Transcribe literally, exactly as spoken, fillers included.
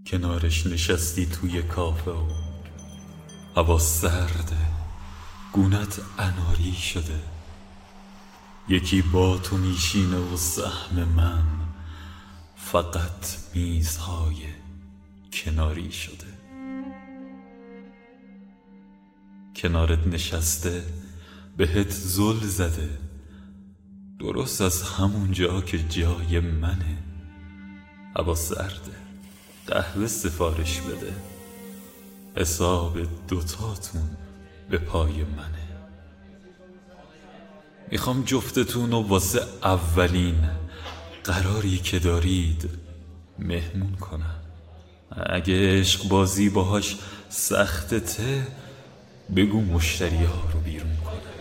کنارش نشستی توی کافه و هوا سرده، گونت اناری شده. یکی با تو میشینه و سهم من فقط میزهای کناری شده. کنارت نشسته بهت زل زده، درست از همون جا که جای منه. هوا سرده، قهوه سفارش بده، حساب دوتاتون به پای منه. میخوام جفتتون رو واسه اولین قراری که دارید مهمون کنم. اگه عشق بازی باهاش سخته ته، بگو مشتری ها رو بیرون کنه.